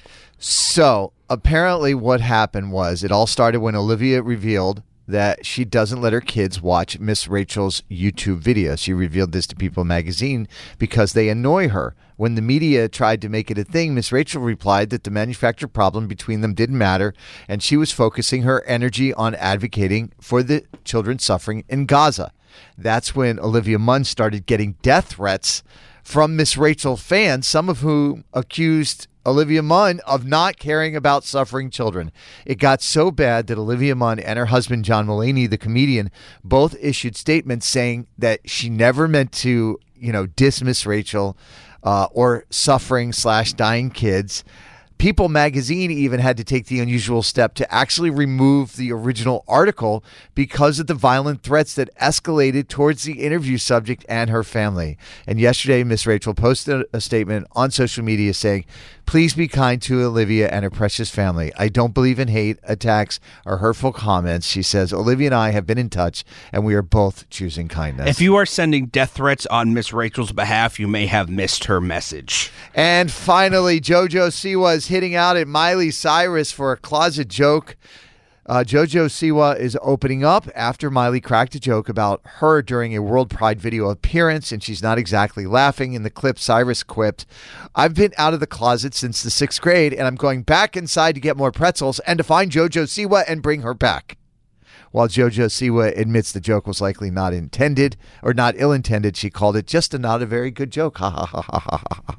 So apparently what happened was it all started when Olivia revealed that she doesn't let her kids watch Miss Rachel's YouTube videos. She revealed this to People magazine because they annoy her. When the media tried to make it a thing, Miss Rachel replied that the manufacturer problem between them didn't matter, and she was focusing her energy on advocating for the children suffering in Gaza. That's when Olivia Munn started getting death threats from Miss Rachel fans, some of whom accused Olivia Munn of not caring about suffering children. It got so bad that Olivia Munn and her husband, John Mulaney, the comedian, both issued statements saying that she never meant to, you know, diss Miss Rachel uh, or suffering slash dying kids. People magazine even had to take the unusual step to actually remove the original article because of the violent threats that escalated towards the interview subject and her family. And yesterday, Miss Rachel posted a statement on social media saying, "Please be kind to Olivia and her precious family. I don't believe in hate, attacks, or hurtful comments." She says, "Olivia and I have been in touch, and we are both choosing kindness." If you are sending death threats on Miss Rachel's behalf, you may have missed her message. And finally, JoJo Siwa is hitting out at Miley Cyrus for a closet joke. Uh, JoJo Siwa is opening up after Miley cracked a joke about her during a World Pride video appearance, and she's not exactly laughing. In the clip, Cyrus quipped, "I've been out of the closet since the sixth grade, and I'm going back inside to get more pretzels and to find JoJo Siwa and bring her back." While JoJo Siwa admits the joke was likely not intended or not ill-intended, she called it just a not a very good joke. Ha ha ha ha ha ha.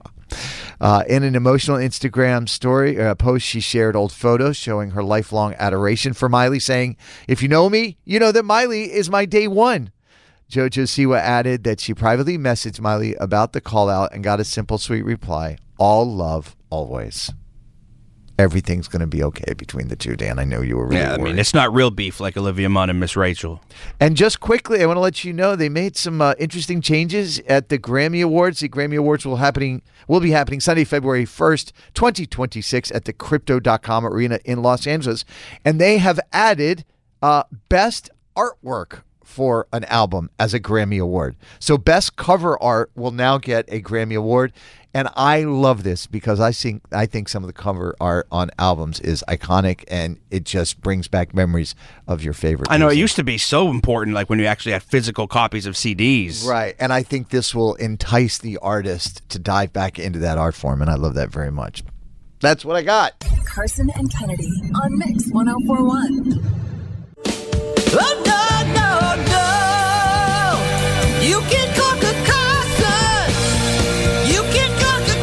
Uh, in an emotional Instagram story uh, post, she shared old photos showing her lifelong adoration for Miley, saying, "If you know me, you know that Miley is my day one." JoJo Siwa added that she privately messaged Miley about the call out and got a simple, sweet reply: "All love, always." Everything's going to be okay between the two, Dan. I know you were really Yeah, I worried. mean, it's not real beef like Olivia Munn and Miss Rachel. And just quickly, I want to let you know they made some uh, interesting changes at the Grammy Awards. The Grammy Awards will happening will be happening Sunday, February first, twenty twenty-six at the Crypto dot com Arena in Los Angeles. And they have added uh, Best Artwork for an album as a Grammy Award. So Best Cover Art will now get a Grammy Award. And I love this because I think I think some of the cover art on albums is iconic, and it just brings back memories of your favorite I know music. it used to be so important, like when you actually had physical copies of C Ds. Right. And I think this will entice the artist to dive back into that art form, and I love that very much. That's what I got. Carson and Kennedy on Mix one oh four one. Oh, no, no, no. You can conquer Carson. You can conquer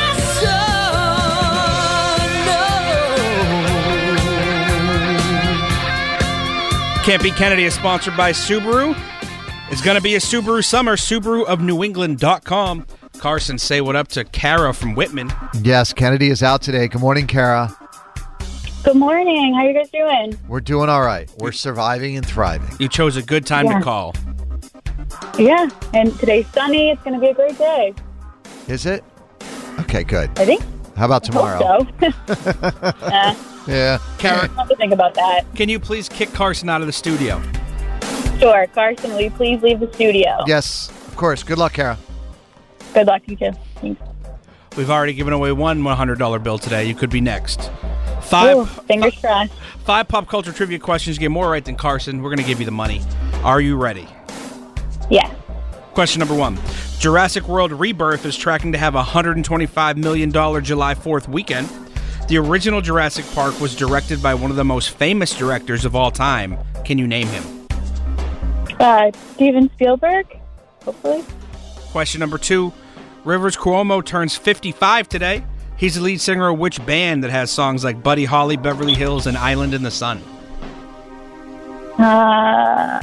Carson. No. Can't Beat Kennedy is sponsored by Subaru. It's going to be a Subaru summer. Subaru of New England dot com. Carson, say what up to Kara from Whitman. Yes, Kennedy is out today. Good morning, Kara. Good morning. How are you guys doing? We're doing all right. We're surviving and thriving. You chose a good time Yeah. to call. Yeah, and today's sunny. It's going to be a great day. Is it? Okay, good. I think. How about tomorrow? Hope so. uh, Yeah. Kara, I'll have to think about that. can you please kick Carson out of the studio? Sure. Carson, will you please leave the studio? Yes, of course. Good luck, Kara. Good luck, you too. Thanks. We've already given away one one hundred dollars bill today. You could be next. Five, Ooh, fingers crossed. five pop culture trivia questions. You get more right than Carson. We're going to give you the money. Are you ready? Yeah. Question number one. Jurassic World Rebirth is tracking to have a one hundred twenty-five million dollars July fourth weekend. The original Jurassic Park was directed by one of the most famous directors of all time. Can you name him? Uh, Steven Spielberg, hopefully. Question number two. Rivers Cuomo turns fifty-five today. He's the lead singer of which band that has songs like Buddy Holly, Beverly Hills, and Island in the Sun? Uh,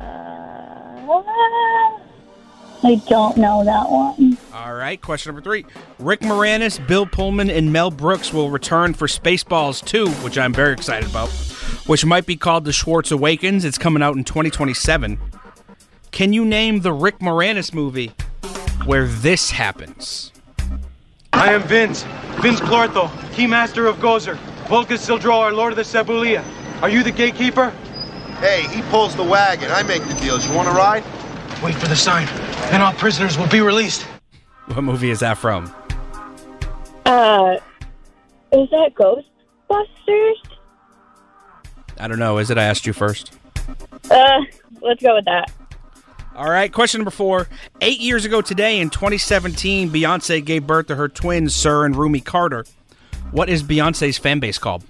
I don't know that one. All right, question number three. Rick Moranis, Bill Pullman, and Mel Brooks will return for Spaceballs two, which I'm very excited about, which might be called The Schwartz Awakens. It's coming out in twenty twenty-seven. Can you name the Rick Moranis movie where this happens? I am Vince, Vince Plortho, Keymaster of Gozer, Volca Sildroar, Lord of the Sabulia. Are you the gatekeeper? Hey, he pulls the wagon. I make the deals. You want to ride? Wait for the sign, and all prisoners will be released. What movie is that from? Uh, is that Ghostbusters? I don't know. Is it? I asked you first. Uh, let's go with that. All right, question number four. Eight years ago today, in twenty seventeen, Beyonce gave birth to her twins, Sir and Rumi Carter. What is Beyonce's fan base called?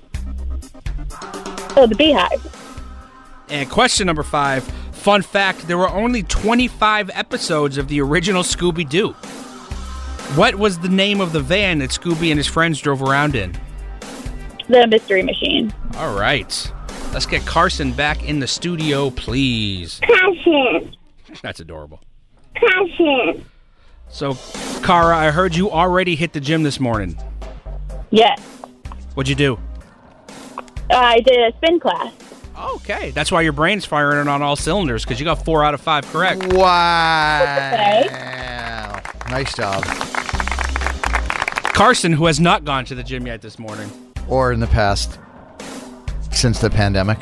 Oh, the Beehive. And question number five. Fun fact, there were only twenty-five episodes of the original Scooby-Doo. What was the name of the van that Scooby and his friends drove around in? The Mystery Machine. All right. Let's get Carson back in the studio, please. Carson. That's adorable. Carson. So, Kara, I heard you already hit the gym this morning. Yes. What'd you do? Uh, I did a spin class. Okay. That's why your brain's firing on all cylinders, because you got four out of five correct. Wow. Nice job. Carson, who has not gone to the gym yet this morning. Or in the past, since the pandemic.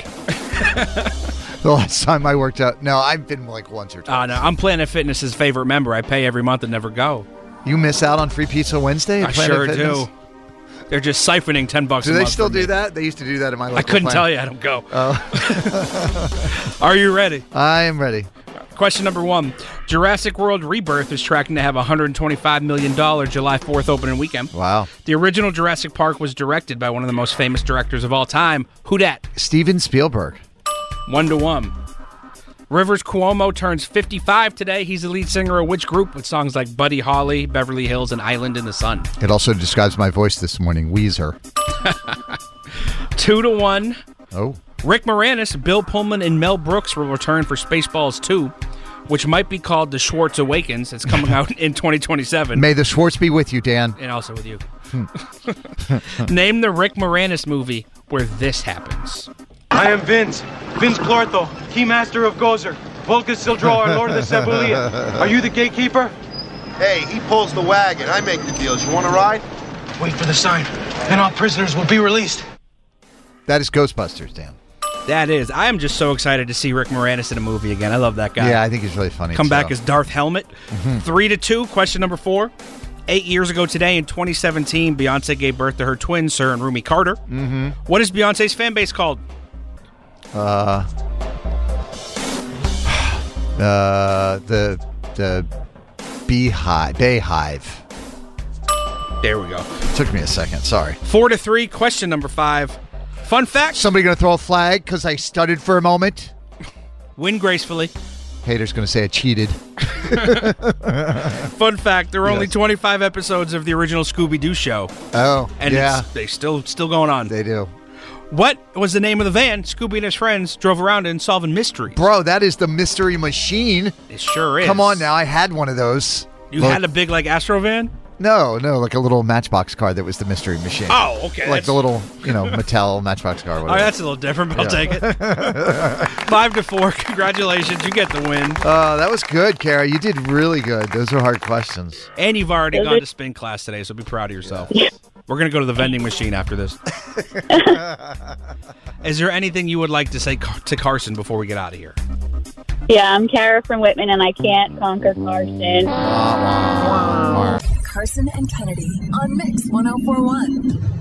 The last time I worked out. No, I've been like once or twice. Oh, no. I'm Planet Fitness's favorite member. I pay every month and never go. You miss out on free pizza Wednesday at I Planet sure Fitness? do. They're just siphoning ten bucks Do a they month still from do me. that? They used to do that in my local I couldn't Planet. tell you. I don't go. Oh. Are you ready? I am ready. Question number one. Jurassic World Rebirth is tracking to have a one hundred twenty-five million dollars July fourth opening weekend. Wow. The original Jurassic Park was directed by one of the most famous directors of all time. Who dat? Steven Spielberg. One to one. Rivers Cuomo turns fifty-five today. He's the lead singer of which group with songs like Buddy Holly, Beverly Hills, and Island in the Sun? It also describes my voice this morning, Weezer. Two to one. Oh. Rick Moranis, Bill Pullman, and Mel Brooks will return for Spaceballs two, which might be called The Schwartz Awakens. It's coming out in twenty twenty-seven. May the Schwartz be with you, Dan. And also with you. Name the Rick Moranis movie where this happens. I am Vince, Vince Plortho, Keymaster of Gozer, Volca Sildroar, Lord of the Sabulia. Are you the gatekeeper? Hey, he pulls the wagon. I make the deals. You want to ride? Wait for the sign, and all prisoners will be released. That is Ghostbusters, Dan. That is. I am just so excited to see Rick Moranis in a movie again. I love that guy. Yeah, I think he's really funny. Come so. back as Darth Helmet. Mhm. Three to two. Question number four. Eight years ago today, in twenty seventeen, Beyonce gave birth to her twins, Sir and Rumi Carter. Mm-hmm. What is Beyonce's fan base called? Uh, uh, the the Beehive. Bayhive. There we go. Took me a second. Sorry. Four to three. Question number five. Fun fact. Somebody gonna throw a flag because I stuttered for a moment? Win gracefully. Haters going to say I cheated. Fun fact, there were only Yes. twenty-five episodes of the original Scooby-Doo show. Oh, and yeah. it's, they still still going on. They do. What was the name of the van Scooby and his friends drove around in solving mysteries? Bro, that is the Mystery Machine. It sure is. Come on now. I had one of those. You Look- had a big, like, Astro van? No, no, like a little Matchbox car that was the Mystery Machine. Oh, okay, Like that's- the little, you know, Mattel Matchbox car. Oh, Whatever. that's a little different, but I'll Yeah. take it. Five to four. Congratulations. You get the win. Uh, that was good, Kara. You did really good. Those are hard questions. And you've already Those gone are- to spin class today, so be proud of yourself. We're going to go to the vending machine after this. Is there anything you would like to say Car- to Carson before we get out of here? Yeah, I'm Kara from Whitman, and I can't conquer Carson. Carson and Kennedy on Mix one oh four one.